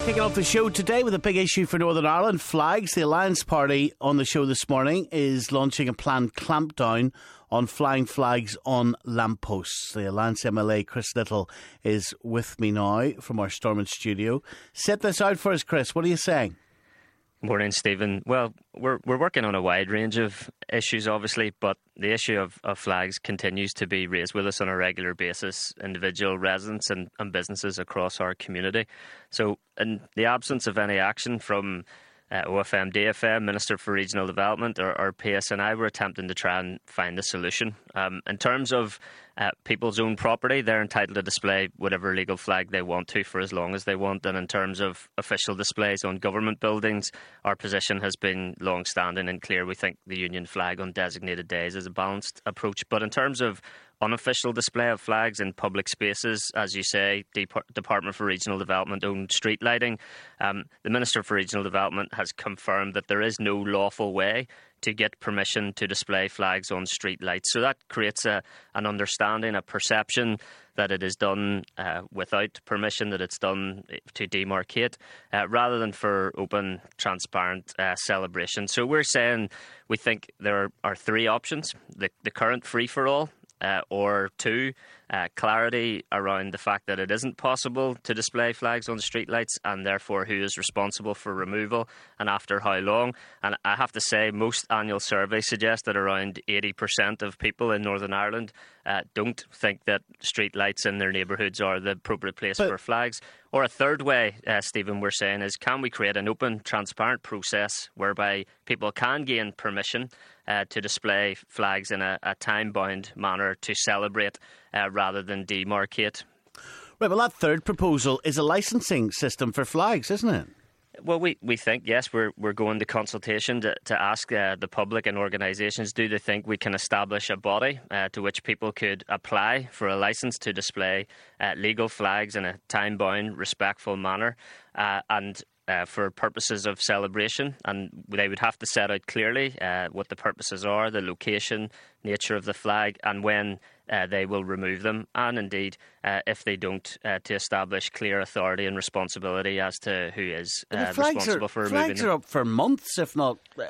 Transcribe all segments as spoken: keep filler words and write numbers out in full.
Kicking off the show today with a big issue for Northern Ireland, flags. The Alliance Party on the show this morning is launching a planned clampdown on flying flags on lampposts. The Alliance M L A, Chris Little, is with me now from our Stormont studio. Set this out for us, Chris. What are you saying? Morning, Stephen. Well, we're we're working on a wide range of issues, obviously, but the issue of, of flags continues to be raised with us on a regular basis, individual residents and, and businesses across our community. So, in the absence of any action from uh, O F M, D F M, Minister for Regional Development or, or P S N I, we're attempting to try and find a solution. Um, in terms of uh, people's own property, they're entitled to display whatever legal flag they want to for as long as they want. And in terms of official displays on government buildings, our position has been long-standing and clear. We think the Union flag on designated days is a balanced approach. But in terms of unofficial display of flags in public spaces, as you say, Dep- Department for Regional Development owned street lighting. Um, the Minister for Regional Development has confirmed that there is no lawful way to get permission to display flags on street lights. So that creates a, an understanding, a perception that it is done uh, without permission, that it's done to demarcate, uh, rather than for open, transparent uh, celebration. So we're saying we think there are three options. The, the current free-for-all, Uh, or two, uh, clarity around the fact that it isn't possible to display flags on streetlights and therefore who is responsible for removal and after how long. And I have to say, most annual surveys suggest that around eighty percent of people in Northern Ireland uh, don't think that streetlights in their neighbourhoods are the appropriate place but for flags. Or a third way, uh, Stephen, we're saying is, can we create an open, transparent process whereby people can gain permission uh, to display flags in a, a time-bound manner to celebrate uh, rather than demarcate? Right, well, that third proposal is a licensing system for flags, isn't it? Well, we, we think, yes, we're we're going to consultation to, to ask uh, the public and organisations, do they think we can establish a body uh, to which people could apply for a licence to display uh, legal flags in a time-bound, respectful manner uh, and uh, for purposes of celebration. And they would have to set out clearly uh, what the purposes are, the location, nature of the flag, and when Uh, they will remove them, and indeed, uh, if they don't, uh, to establish clear authority and responsibility as to who is uh, responsible are, for removing flags them. are up for months, if not uh,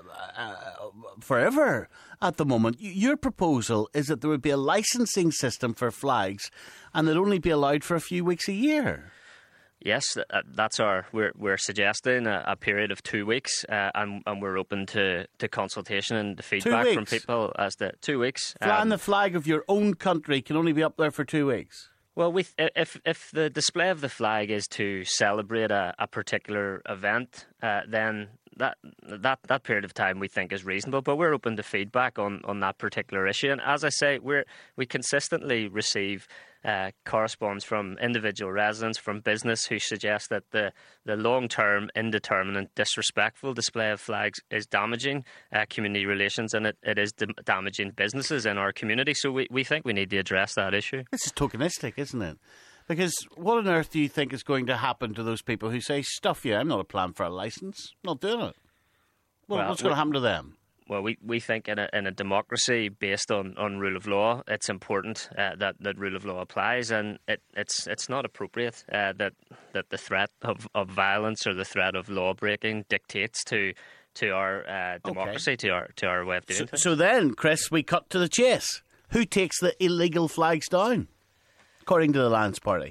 uh, forever at the moment. Your proposal is that there would be a licensing system for flags and they'd only be allowed for a few weeks a year. Yes, that's our. We're we're suggesting a, a period of two weeks, uh, and and we're open to, to consultation and feedback from people as to two weeks. Flying um, the flag of your own country can only be up there for two weeks. Well, we, if if the display of the flag is to celebrate a, a particular event, uh, then that that that period of time we think is reasonable. But we're open to feedback on, on that particular issue. And as I say, we're we consistently receive uh, correspondence from individual residents, from business, who suggest that the the long term, indeterminate, disrespectful display of flags is damaging uh, community relations, and it, it is d- damaging businesses in our community. So we, we think we need to address that issue. This is tokenistic, isn't it? Because what on earth do you think is going to happen to those people who say, stuff you, I'm not applying for a licence, I'm not doing it? Well, well what's going to happen to them? Well, we, we think in a in a democracy based on, on rule of law, it's important uh, that, that rule of law applies, and it, it's it's not appropriate uh, that that the threat of, of violence or the threat of law breaking dictates to to our uh, democracy, okay. to our to our way of doing so, things. So then, Chris, we cut to the chase. Who takes the illegal flags down, according to the Alliance Party?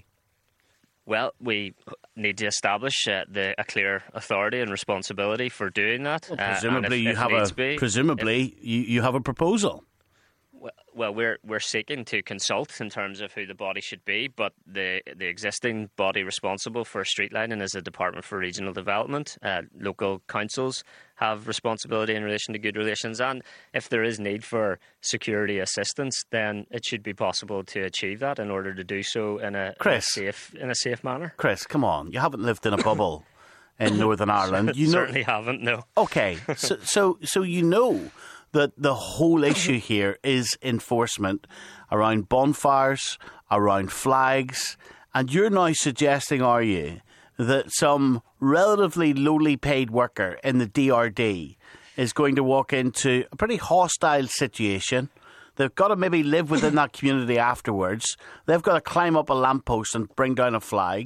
Well, we need to establish uh, the, a clear authority and responsibility for doing that. Well, presumably, uh, if, you if have a be, presumably if, you, you have a proposal. Well, we're we're seeking to consult in terms of who the body should be, but the the existing body responsible for street lighting is the Department for Regional Development. Uh, local councils have responsibility in relation to good relations, and if there is need for security assistance, then it should be possible to achieve that in order to do so in a, Chris, in a safe in a safe manner. Chris, come on, you haven't lived in a bubble in Northern Ireland. You know, certainly haven't. No. Okay, so so so you know that the whole issue here is enforcement around bonfires, around flags, and you're now suggesting, are you, that some relatively lowly paid worker in the D R D is going to walk into a pretty hostile situation? They've got to maybe live within that community afterwards. They've got to climb up a lamppost and bring down a flag.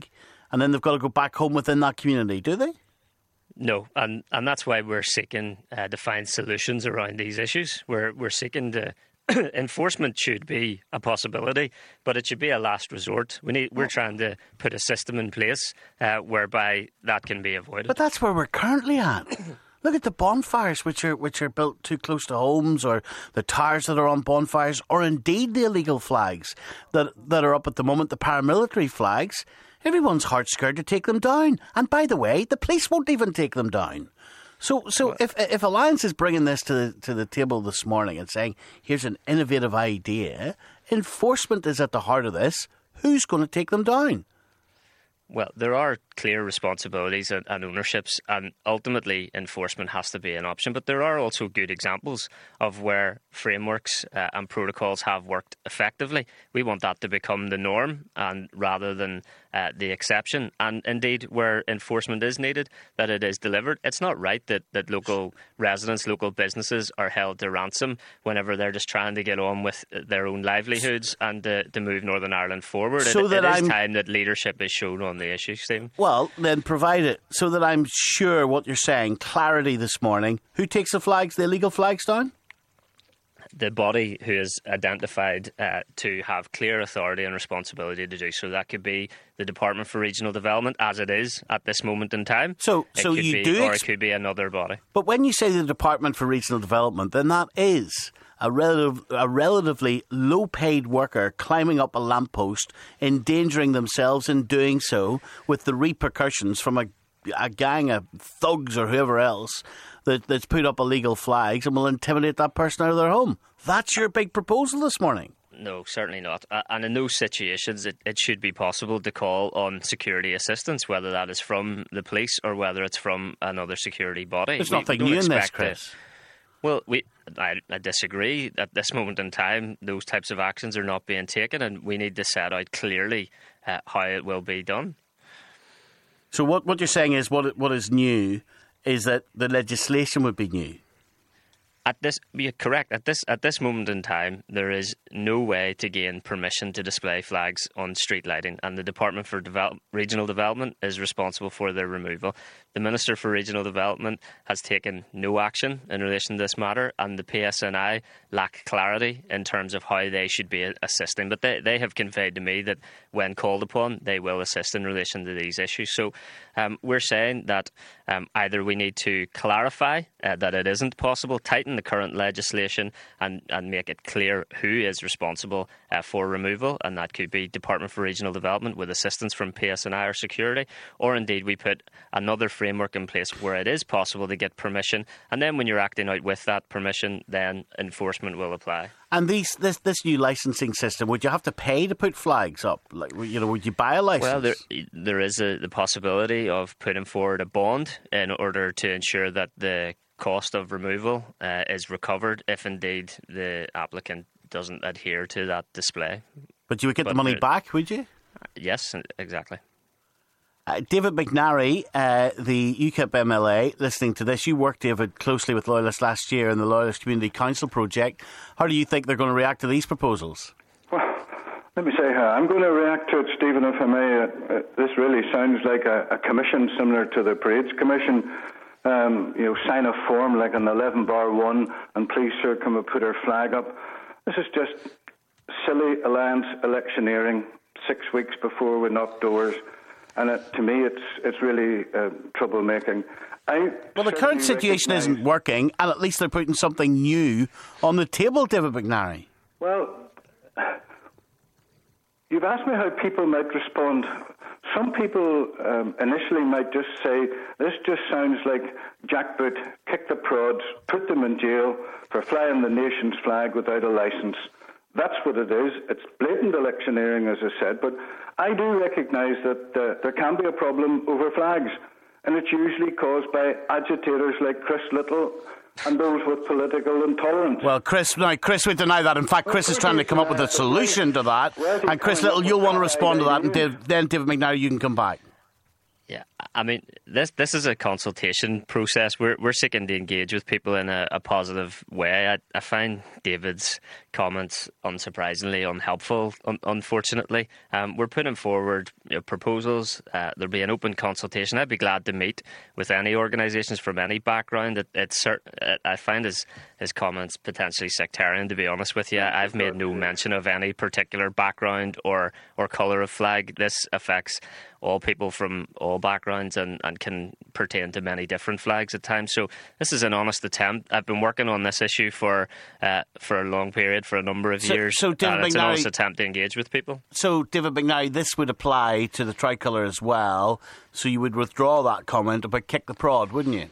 and then they've got to go back home within that community, do they? No, and, and that's why we're seeking uh, to find solutions around these issues. We're, we're seeking to... Enforcement should be a possibility, but it should be a last resort. We need, we're trying to put a system in place uh, whereby that can be avoided. But that's where we're currently at. Look at the bonfires which are which are built too close to homes, or the towers that are on bonfires, or indeed the illegal flags that that are up at the moment, the paramilitary flags. Everyone's heart scared to take them down. And by the way, the police won't even take them down. So, so if if Alliance is bringing this to the, to the table this morning and saying, here's an innovative idea, enforcement is at the heart of this, who's going to take them down? Well, there are clear responsibilities and, and ownerships, and ultimately enforcement has to be an option. But there are also good examples of where frameworks uh, and protocols have worked effectively. We want that to become the norm, and rather than uh, the exception. And indeed, where enforcement is needed, that it is delivered. It's not right that, that local residents, local businesses are held to ransom whenever they're just trying to get on with their own livelihoods and to, to move Northern Ireland forward. So it, that it is I'm... time that leadership is shown on the issue, Stephen. Well, then provide it so that I'm sure what you're saying, clarity this morning. Who takes the flags, the illegal flags down? The body who is identified uh, to have clear authority and responsibility to do so. That could be the Department for Regional Development, as it is at this moment in time. So, it so could you be, do, or ex- it could be another body. But when you say the Department for Regional Development, then that is a relative, a relatively low-paid worker climbing up a lamppost, endangering themselves in doing so, with the repercussions from a, a gang of thugs or whoever else that, that's put up illegal flags and will intimidate that person out of their home. That's your big proposal this morning. No, certainly not. Uh, and in those situations, it, it should be possible to call on security assistance, whether that is from the police or whether it's from another security body. There's we, nothing we new in this, expect Chris. To, well, we, I, I disagree. At this moment in time, those types of actions are not being taken, and we need to set out clearly uh, how it will be done. So what, what you're saying is what what is new is that the legislation would be new. At this, you're correct. At this at this moment in time, there is no way to gain permission to display flags on street lighting, and the Department for Develop, Regional Development is responsible for their removal. The Minister for Regional Development has taken no action in relation to this matter, and the P S N I lack clarity in terms of how they should be assisting. But they, they have conveyed to me that when called upon, they will assist in relation to these issues. So um, we're saying that um, either we need to clarify uh, that it isn't possible, tighten the current legislation and, and make it clear who is responsible uh, for removal, and that could be Department for Regional Development with assistance from P S N I or security, or indeed we put another framework in place where it is possible to get permission, and then when you're acting out with that permission, then enforcement will apply. And these this this new licensing system, would you have to pay to put flags up? Like, you know, would you buy a license? Well, there there is a, the possibility of putting forward a bond in order to ensure that the cost of removal uh, is recovered if indeed the applicant doesn't adhere to that display. But you would get but the money there, back, would you? Yes, exactly. Uh, David McNary, uh, the U KIP M L A, listening to this. You worked, David, closely with Loyalists last year in the Loyalist Community Council project. How do you think they're going to react to these proposals? Well, let me say how I'm going to react to it, Stephen, if I may. Uh, uh, this really sounds like a, a commission similar to the Parades Commission. Um, you know, sign a form like an eleven bar one, and please, sir, come and put our flag up. This is just silly Alliance electioneering six weeks before we knock doors. And it, to me, it's it's really uh, troublemaking. I well, the current situation recognise... isn't working, and at least they're putting something new on the table, David McNary. Well, you've asked me how people might respond. Some people um, initially might just say, this just sounds like jackboot, kick the prods, put them in jail for flying the nation's flag without a licence. That's what it is. It's blatant electioneering, as I said, but I do recognise that uh, there can be a problem over flags, and it's usually caused by agitators like Chris Little and those with political intolerance. Well, Chris, no, Chris would deny that. In fact, Chris well, is trying to come up with a solution to that. And Chris Little, you'll want to respond to that, and Dave, then David McNary, you can come back. Yeah, I mean, this this is a consultation process. We're we're seeking to engage with people in a, a positive way. I, I find David's comments unsurprisingly unhelpful, un, unfortunately. Um, we're putting forward you know, proposals. Uh, there'll be an open consultation. I'd be glad to meet with any organisations from any background. It, it's cert- I find his, his comments potentially sectarian, to be honest with you. I've made no mention of any particular background or, or colour of flag. This affects all people from all backgrounds and, and can pertain to many different flags at times. So this is an honest attempt. I've been working on this issue for uh, for a long period, for a number of so, years. So David and it's McNally, an honest attempt to engage with people. So, David McNally, this would apply to the tricolour as well. So you would withdraw that comment about kick the prod, wouldn't you?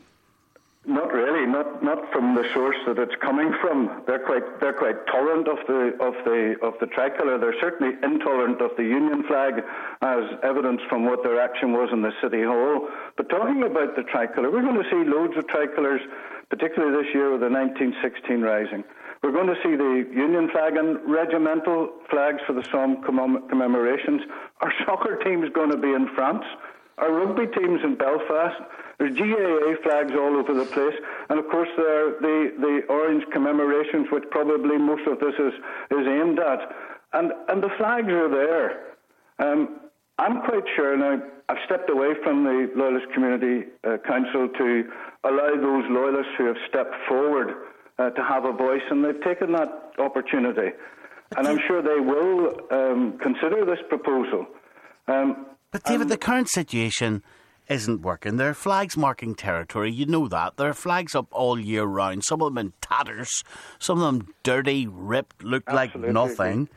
Not really, not not from the source that it's coming from. They're quite they're quite tolerant of the of the of the tricolour. They're certainly intolerant of the Union flag, as evidenced from what their action was in the City Hall. But talking about the tricolour, we're going to see loads of tricolours, particularly this year with the nineteen sixteen Rising. We're going to see the Union flag and regimental flags for the Somme commem- commemorations. Our soccer team is going to be in France. Our rugby team's in Belfast. There's G A A flags all over the place. And of course there are the, the orange commemorations, which probably most of this is, is aimed at. And, and the flags are there. Um, I'm quite sure now, I've stepped away from the Loyalist Community uh, Council to allow those loyalists who have stepped forward uh, to have a voice, and they've taken that opportunity. And I'm sure they will um, consider this proposal. Um, But David, um, the current situation isn't working. There are flags marking territory, you know that. There are flags up all year round, some of them in tatters, some of them dirty, ripped, look Absolutely. like nothing.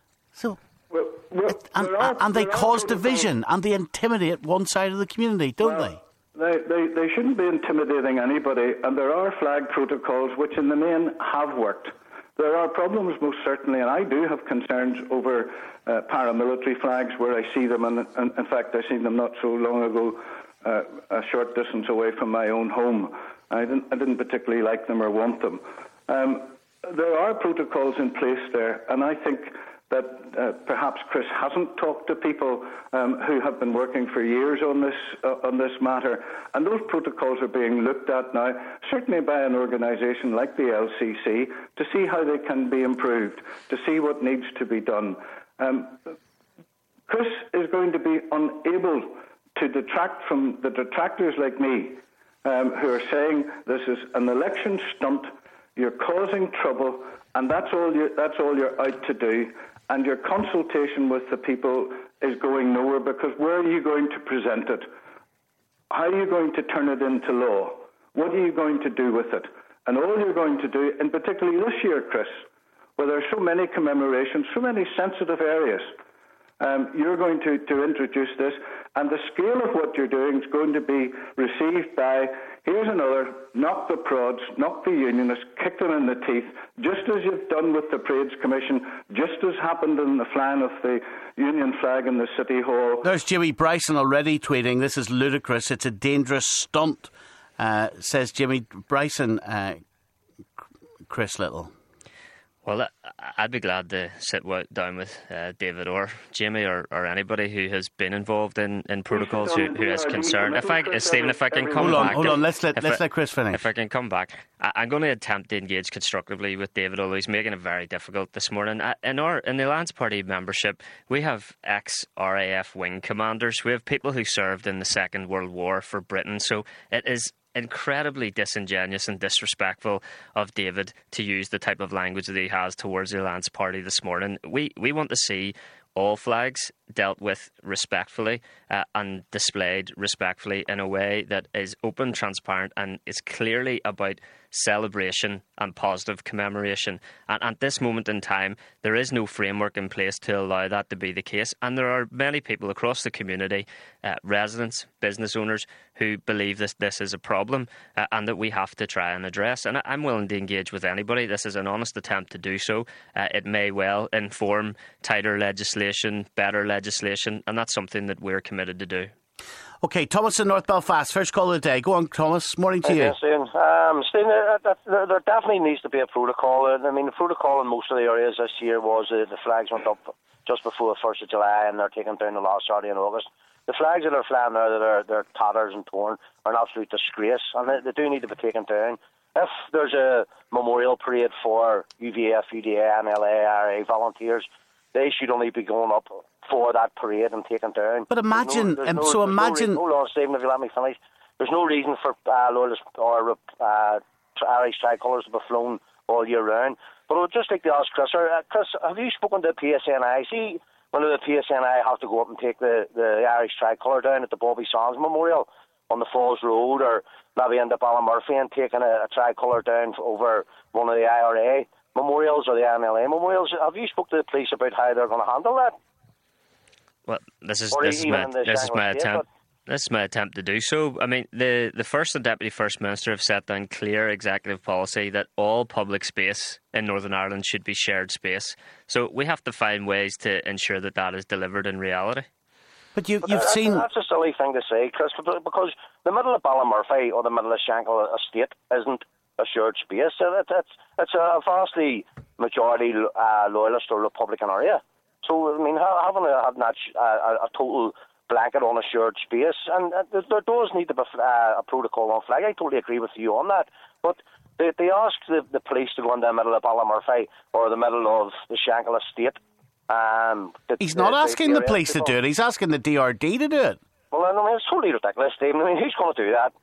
So, well, well, it, and, there are- and they there are cause protocols- division and they intimidate one side of the community, don't Well, They, they, they shouldn't be intimidating anybody, and there are flag protocols which in the main have worked. There are problems, most certainly, and I do have concerns over uh, paramilitary flags where I see them, and, and in fact I seen them not so long ago, uh, a short distance away from my own home. I didn't, I didn't particularly like them or want them. Um, there are protocols in place there, and I think that uh, perhaps Chris hasn't talked to people um, who have been working for years on this uh, on this matter, and those protocols are being looked at now, certainly by an organisation like the L C C, to see how they can be improved, to see what needs to be done. Um, Chris is going to be unable to detract from the detractors like me, um, who are saying this is an election stunt, you're causing trouble, and that's all you that's all you're out to do. And your consultation with the people is going nowhere, because where are you going to present it? How are you going to turn it into law? What are you going to do with it? And all you're going to do, and particularly this year, Chris, where there are so many commemorations, so many sensitive areas, um, you're going to, to introduce this, and the scale of what you're doing is going to be received by, here's another, knock the prods, knock the unionists, kick them in the teeth, just as you've done with the Parades Commission, just as happened in the flying of the Union flag in the City Hall. There's Jimmy Bryson already tweeting, this is ludicrous, it's a dangerous stunt, uh, says Jimmy Bryson, uh, Chris Little. Well, I'd be glad to sit down with uh, David or Jamie or, or anybody who has been involved in, in protocols, who, who is concerned. If I, Stephen, if I can come hold on, back... Hold on, let's let, let's I, let Chris finish. If I can come back, I, I'm going to attempt to engage constructively with David, although he's making it very difficult this morning. In, our, in the Alliance Party membership, we have ex-R A F wing commanders. We have people who served in the Second World War for Britain, so it is incredibly disingenuous and disrespectful of David to use the type of language that he has towards the Alliance Party this morning. We we want to see all flags dealt with respectfully uh, and displayed respectfully in a way that is open, transparent, and is clearly about celebration and positive commemoration. And at this moment in time, there is no framework in place to allow that to be the case. And there are many people across the community, uh, residents, business owners, who believe this this is a problem uh, and that we have to try and address. And I'm willing to engage with anybody. This is an honest attempt to do so. Uh, it may well inform tighter legislation, better legislation, and that's something that we're committed to do. OK, Thomas in North Belfast, first call of the day. Go on, Thomas. Morning to you. Yes, Ian. Um, Stephen, uh, there, there definitely needs to be a protocol. I mean, the protocol in most of the areas this year was uh, the flags went up just before the first of July and they're taken down the last Saturday in August. the flags that are flying there, that are they're tatters and torn, are an absolute disgrace, and they, they do need to be taken down. If there's a memorial parade for U V F, U D A, N L A, R A volunteers, they should only be going up for that parade and taken down. But imagine, there's no, there's um, no, so there's imagine... No re- hold on, Stephen, if you let me finish. There's no reason for uh, loyalist or uh, Irish tricolours to be flown all year round. But I would just like to ask Chris, uh, Chris, have you spoken to the P S N I? See, when the P S N I have to go up and take the, the Irish tricolour down at the Bobby Sands Memorial on the Falls Road, or maybe end up Ballymurphy and taking a, a tricolour down over one of the I R A memorials or the N L A memorials, have you spoken to the police about how they're going to handle that? Well, this is or this is my this is my State, attempt. But... This is my attempt to do so. I mean, the, the First and Deputy First Minister have set down clear executive policy that all public space in Northern Ireland should be shared space. So we have to find ways to ensure that that is delivered in reality. But you, But you've that's, seen... That's a silly thing to say, Chris, because the middle of Ballymurphy or the middle of Shankill Estate isn't a shared space. It's, it's, it's a vastly majority uh, loyalist or Republican area. So, I mean, having a, having a, a, a total... blanket on a shared space, and uh, there does need to be uh, a protocol on flag. I totally agree with you on that, but they, they asked the, the police to go in the middle of Ballymurphy or the middle of the Shankill Estate. Um, the, He's not the, asking the, the police to do it, he's asking the D R D to do it. Well, I mean, it's totally ridiculous, Stephen. I mean, who's going to do that?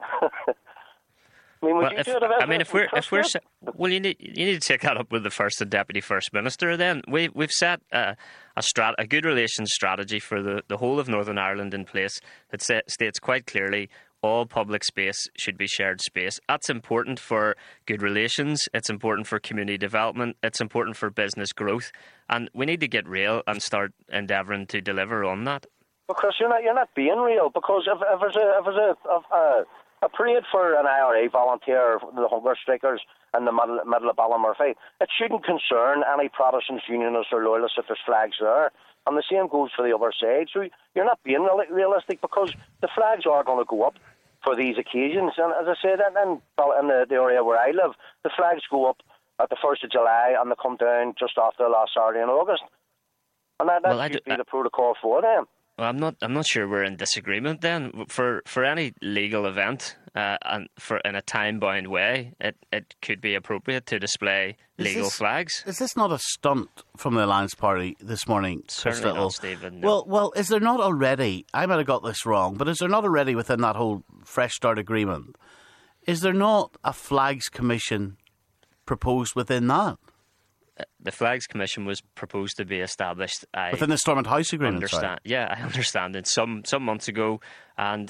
I mean, would well, you if, do it if I mean, if we're if we're it? well, you need you need to take that up with the First and Deputy First Minister. Then we we've set uh, a strat a good relations strategy for the, the whole of Northern Ireland in place that sa- states quite clearly all public space should be shared space. That's important for good relations. It's important for community development. It's important for business growth, and we need to get real and start endeavouring to deliver on that. Because you're not you're not being real. Because if, if there's a if there's a, a, a A parade for an I R A volunteer, the hunger strikers in the middle, middle of Ballymurphy, it shouldn't concern any Protestants, Unionists or Loyalists if there's flags there. And the same goes for the other side. So you're not being real, realistic, because the flags are going to go up for these occasions. And as I said, in, in the, the area where I live, the flags go up at the first of July and they come down just after the last Saturday in August. And that, that well, should do, be the protocol for them. Well, I'm not. I'm not sure we're in disagreement. Then, for for any legal event, uh, and for in a time-bound way, it, it could be appropriate to display is legal this, flags. Is this not a stunt from the Alliance Party this morning, Chris Certainly Little? not, Stephen. No. Well, well, is there not already? I might have got this wrong, but is there not already within that whole Fresh Start agreement? Is there not a Flags Commission proposed within that? The Flags Commission was proposed to be established. I within the Stormont House Agreement, understand. sorry. Yeah, I understand it. Some some months ago, and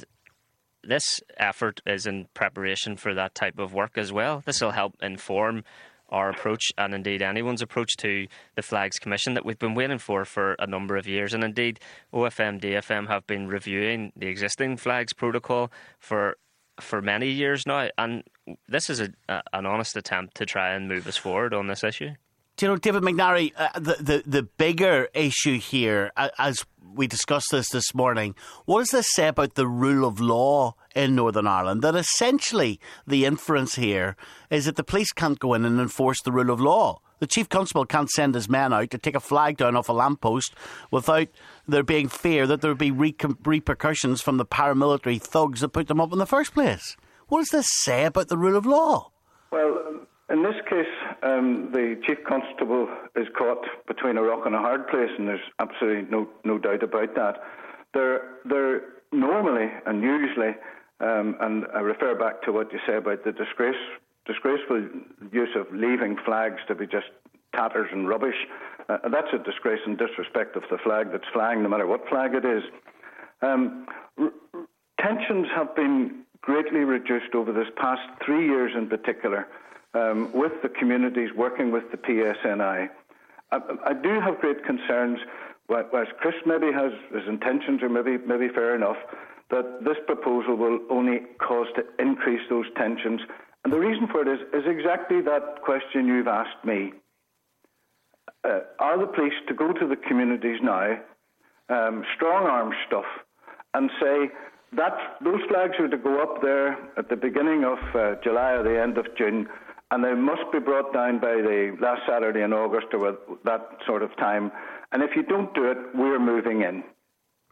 this effort is in preparation for that type of work as well. This will help inform our approach, and indeed anyone's approach to the Flags Commission that we've been waiting for for a number of years. And indeed, O F M, D F M have been reviewing the existing Flags protocol for for many years now, and this is a, a, an honest attempt to try and move us forward on this issue. Do you know, David McNary, uh, the, the, the bigger issue here, uh, as we discussed this this morning, what does this say about the rule of law in Northern Ireland? That essentially the inference here is that the police can't go in and enforce the rule of law. The Chief Constable can't send his men out to take a flag down off a lamppost without there being fear that there would be re- repercussions from the paramilitary thugs that put them up in the first place. What does this say about the rule of law? Well, in this case, um, the Chief Constable is caught between a rock and a hard place, and there's absolutely no, no doubt about that. They're, they're normally and usually, um, and I refer back to what you say about the disgrace, disgraceful use of leaving flags to be just tatters and rubbish. Uh, that's a disgrace and disrespect of the flag that's flying, no matter what flag it is. Um, r- tensions have been greatly reduced over this past three years in particular, Um, with the communities, working with the P S N I. I, I do have great concerns, whereas Chris maybe has his intentions are maybe maybe fair enough, that this proposal will only cause to increase those tensions. And the reason for it is, is exactly that question you've asked me. Uh, are the police to go to the communities now, um, strong-arm stuff, and say that those flags are to go up there at the beginning of uh, July or the end of June, and they must be brought down by the last Saturday in August or that sort of time. And if you don't do it, we're moving in.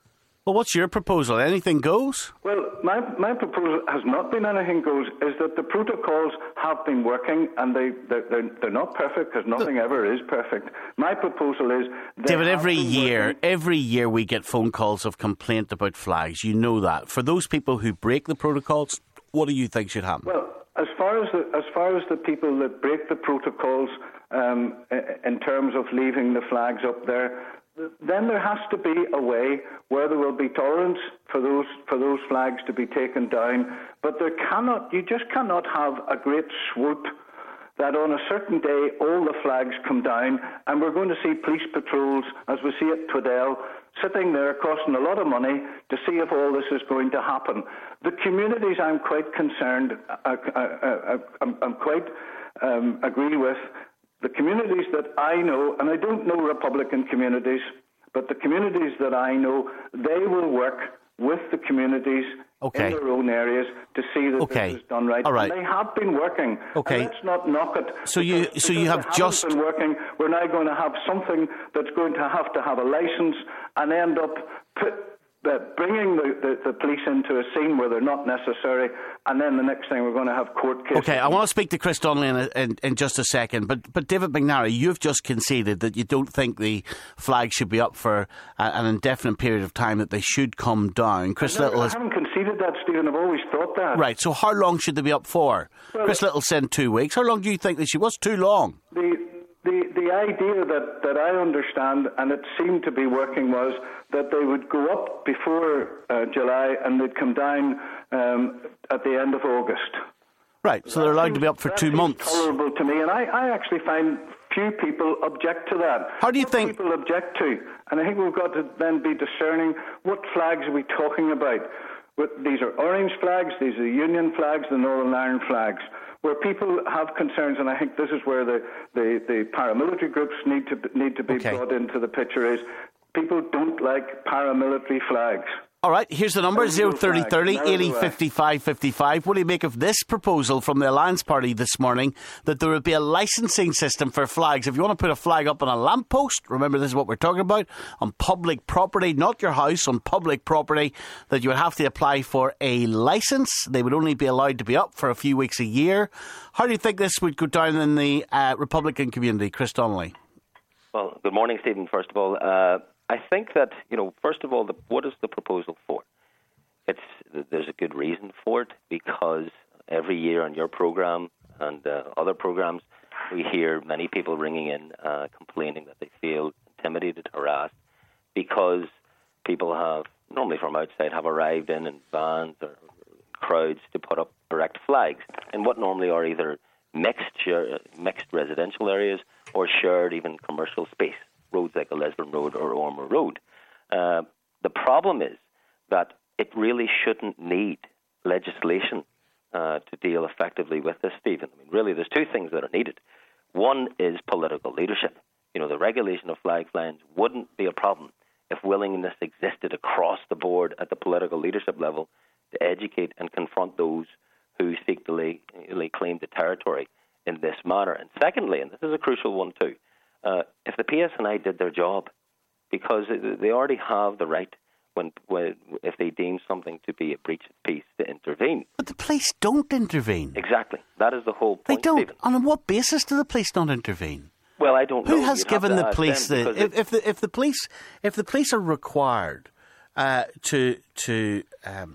Well, what's your proposal? Anything goes? Well, my, my proposal has not been anything goes, is that the protocols have been working, and they, they're, they're, they're not perfect, because nothing the, ever is perfect. My proposal is... David, every year, working. every year we get phone calls of complaint about flags. You know that. For those people who break the protocols, what do you think should happen? Well, as far as the, as far as the people that break the protocols um, in terms of leaving the flags up there, then there has to be a way where there will be tolerance for those for those flags to be taken down. But there cannot, you just cannot have a great swoop that on a certain day all the flags come down, and we're going to see police patrols, as we see at Tweddell, sitting there costing a lot of money to see if all this is going to happen. The communities, I'm quite concerned, I, I, I, I'm, I'm quite um, agree with. The communities that I know, and I don't know Republican communities, but the communities that I know, they will work with the communities okay. in their own areas to see that okay. this is done right. All right. And they have been working. Okay. And let's not knock it. So you, because, so you have they just been working. We're now going to have something that's going to have to have a license and end up put. But bringing the, the, the police into a scene where they're not necessary, and then the next thing we're going to have court cases. Okay, I want to speak to Chris Donnelly in, in, in just a second, but but David McNary, you've just conceded that you don't think the flag should be up for a, an indefinite period of time, that they should come down. Chris no, Little I has... haven't conceded that, Stephen. I've always thought that. Right, so how long should they be up for? Well, Chris Little said two weeks. How long do you think they should? What's too long? The The the idea that, that I understand, and it seemed to be working, was that they would go up before uh, July and they'd come down um, at the end of August. Right, so they're allowed to be up for that two months. Tolerable to me, and I, I actually find few people object to that. How do you what think people object to? And I think we've got to then be discerning what flags are we talking about. These are orange flags, these are Union flags, the Northern Ireland flags. Where people have concerns, and I think this is where the, the, the paramilitary groups need to need to be okay. brought into the picture, is people don't like paramilitary flags. All right, here's the number, zero thirty thirty, eighty, fifty-five, fifty-five. What do you make of this proposal from the Alliance Party this morning, that there would be a licensing system for flags? If you want to put a flag up on a lamppost, remember this is what we're talking about, on public property, not your house, on public property, that you would have to apply for a licence. They would only be allowed to be up for a few weeks a year. How do you think this would go down in the uh, Republican community? Chris Donnelly. Well, good morning, Stephen, first of all. Uh I think that, you know, first of all, the, what is the proposal for? It's there's a good reason for it, because every year on your program and uh, other programs, we hear many people ringing in uh, complaining that they feel intimidated, harassed, because people have, normally from outside, have arrived in in vans or crowds to put up erect flags in what normally are either mixed, share, mixed residential areas or shared even commercial space. Roads like a Lisburn Road or Ormer Road. Uh, the problem is that it really shouldn't need legislation uh, to deal effectively with this, Stephen. I mean, really, there's two things that are needed. One is political leadership. You know, the regulation of flag flying wouldn't be a problem if willingness existed across the board at the political leadership level to educate and confront those who seek to lay, lay claim to territory in this manner. And secondly, and this is a crucial one too, Uh, if the P S N I did their job, because they already have the right, when, when if they deem something to be a breach of peace, to intervene. But the police don't intervene. Exactly. That is the whole point, They don't. Stephen. On what basis do the police not intervene? Well, I don't Who know. Who has You'd given the police the... If, it, if the if the police if the police are required uh, to to um,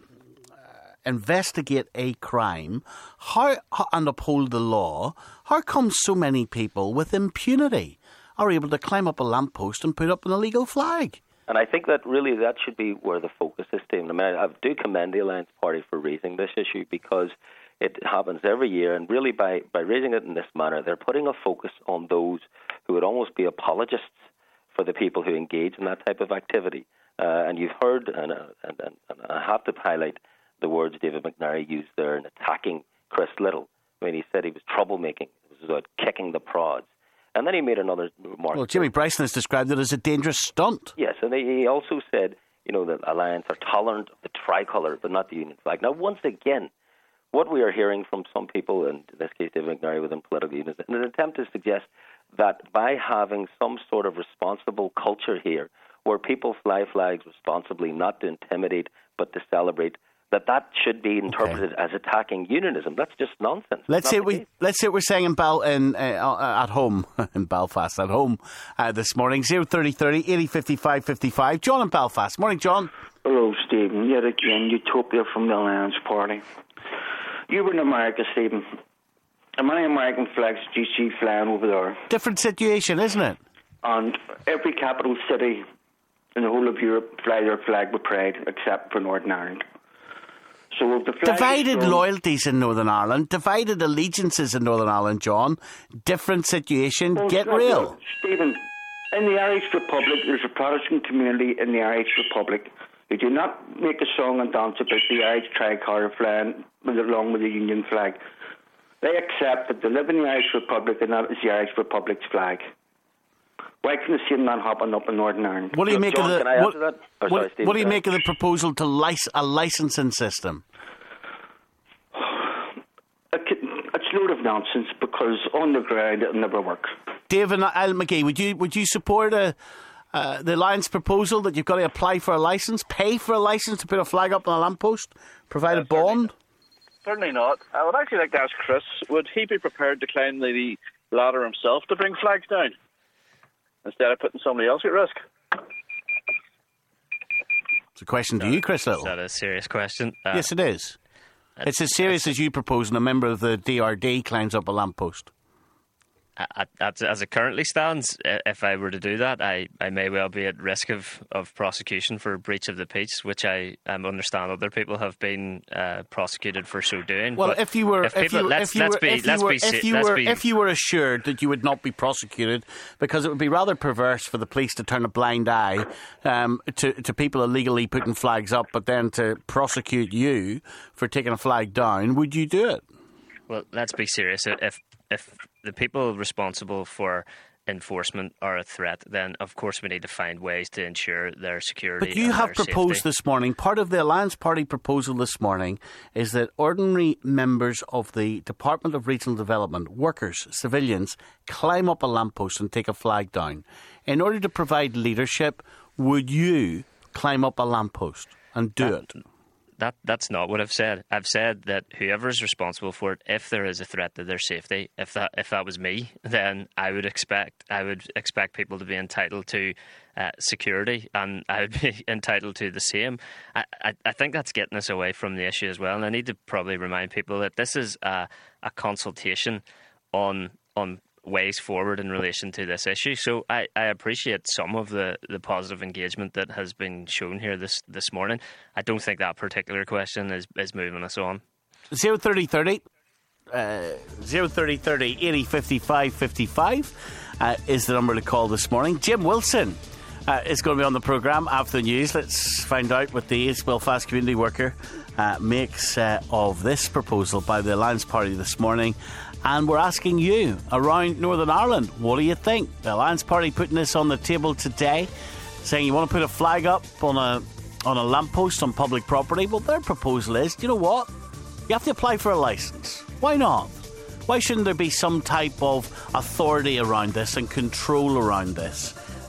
uh, investigate a crime, how and uphold the law, how come so many people with impunity are able to climb up a lamppost and put up an illegal flag? And I think that really that should be where the focus is, Stephen. I mean, I do commend the Alliance Party for raising this issue, because it happens every year, and really by, by raising it in this manner, they're putting a focus on those who would almost be apologists for the people who engage in that type of activity. Uh, and you've heard, and, uh, and, and, and I have to highlight the words David McNary used there in attacking Chris Little. I mean, he said he was troublemaking. It was about kicking the prods. And then he made another remark. Well, Jimmy Bryson has described it as a dangerous stunt. Yes, and he also said, you know, that Alliance are tolerant of the tricolour, but not the Union flag. Now, once again, what we are hearing from some people, and in this case David McNary within political unions, in an attempt to suggest that by having some sort of responsible culture here, where people fly flags responsibly, not to intimidate, but to celebrate, that that should be interpreted okay. as attacking unionism. That's just nonsense. Let's say we let's say we're saying in Bal in uh, at home in Belfast at home uh, this morning. Zero thirty thirty eighty fifty five fifty five. John in Belfast. Morning, John. Hello, Stephen. Yet again, Utopia from the Alliance Party. You were in America, Stephen. How many American flags do you see flying over there? Different situation, isn't it? And every capital city in the whole of Europe fly their flag with pride, except for Northern Ireland. So the divided loyalties in Northern Ireland, divided allegiances in Northern Ireland, John. Different situation. Well, Get real. Well, Stephen, in the Irish Republic, there's a Protestant community in the Irish Republic who do not make a song and dance about the Irish tricolour flying along with the Union flag. They accept that they live in the Irish Republic and that is the Irish Republic's flag. Why can the same not happen up in Northern Ireland? What do you Look, make John, of the oh, what, sorry, what, Steve, what do you sorry. make of the proposal to lic- a licensing system? It's a load of nonsense because on the ground it'll never work. David Al McGee, would you would you support a, uh, the Alliance proposal that you've got to apply for a licence, pay for a licence to put a flag up on a lamppost, provide uh, a bond? Certainly, certainly not. I would actually like to ask Chris, would he be prepared to climb the ladder himself to bring flags down instead of putting somebody else at risk? It's a question to you, Chris Little. Is that a serious question? Uh, yes, it is. It's as serious as you proposing a member of the D R D climbs up a lamppost. As, as it currently stands, if I were to do that, I, I may well be at risk of, of prosecution for breach of the peace, which I um, understand other people have been uh, prosecuted for so doing. Well, but if you were, if, if you, let's, if you let's were, be, if you let's were, be, if you let's were, be, if you were assured that you would not be prosecuted, because it would be rather perverse for the police to turn a blind eye um, to to people illegally putting flags up, but then to prosecute you for taking a flag down, would you do it? Well, let's be serious. If if the people responsible for enforcement are a threat, then of course we need to find ways to ensure their security. But you and have their proposed safety. this morning, part of the Alliance Party proposal this morning is that ordinary members of the Department of Regional Development, workers, civilians, climb up a lamppost and take a flag down. In order to provide leadership, would you climb up a lamppost and do that, it? That That's not what I've said. I've said that whoever is responsible for it, if there is a threat to their safety, if that if that was me, then I would expect I would expect people to be entitled to uh, security, and I would be entitled to the same. I, I, I think that's getting us away from the issue as well, and I need to probably remind people that this is a, a consultation on on ways forward in relation to this issue. So I, I appreciate some of the, the positive engagement that has been shown here this, this morning. I don't think that particular question is, is moving us on. Zero thirty thirty uh, zero thirty thirty eighty fifty five fifty five uh, is the number to call this morning. Jim Wilson uh, is going to be on the programme after the news. Let's find out what the East Belfast community worker uh, makes uh, of this proposal by the Alliance Party this morning. And we're asking you around Northern Ireland, what do you think? The Alliance Party putting this on the table today, saying you want to put a flag up on a on a lamppost on public property. Well, their proposal is, do you know what? You have to apply for a licence. Why not? Why shouldn't there be some type of authority around this and control around this?